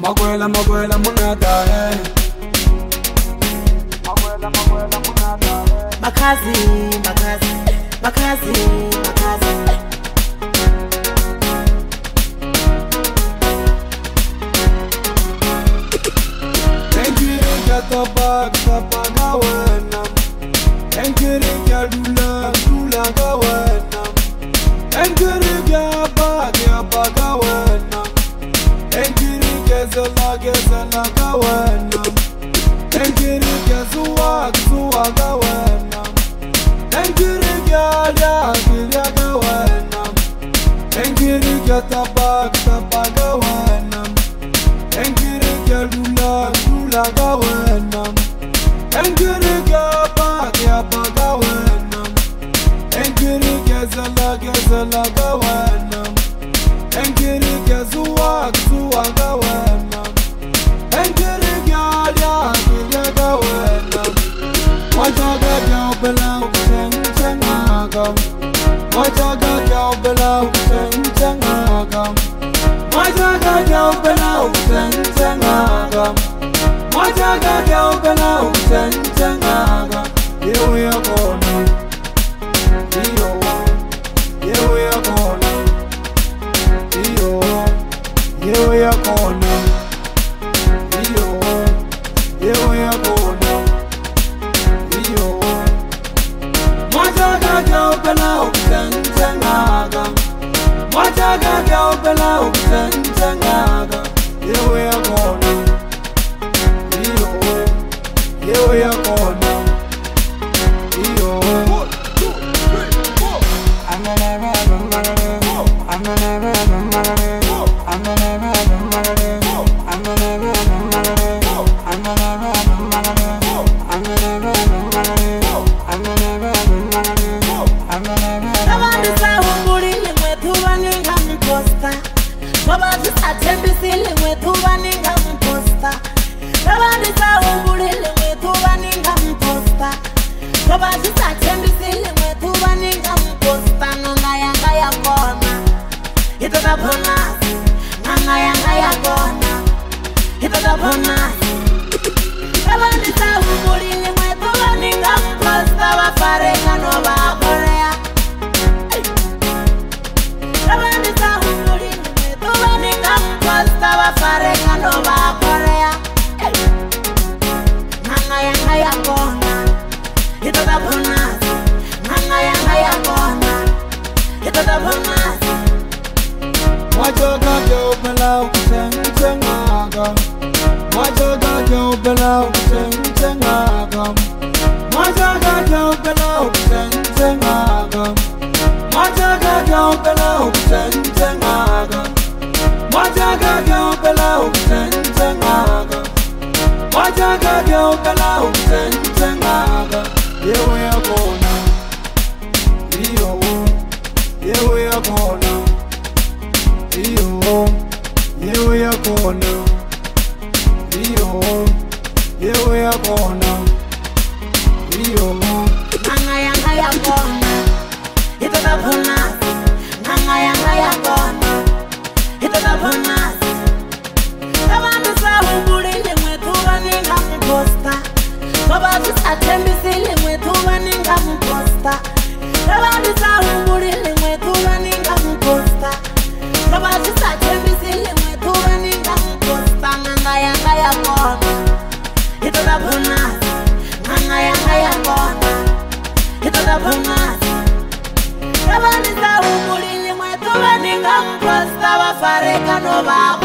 Maguela munada Maguela munada Makazi Engiriga tabagawana Engiriga dula gawana Engiriga bagawana Engiriga zala gawana Engiriga zuwa gawana Engiriga gawana Engiriga tabagawana Engiriga dula gawana Engiriga bagawana Engiriga zala gawana Engiriga zuwa gawana Engiriga gawana Wajaga bela sengaga Wajaga bela sengaga Wajaga bela sengaga Wajaga bela sengaga Here we are going Here we are going Here we are going Here we are going Wajaga bela sengaga Wajaga bela sengaga Here we are going Here we are going Fareka no va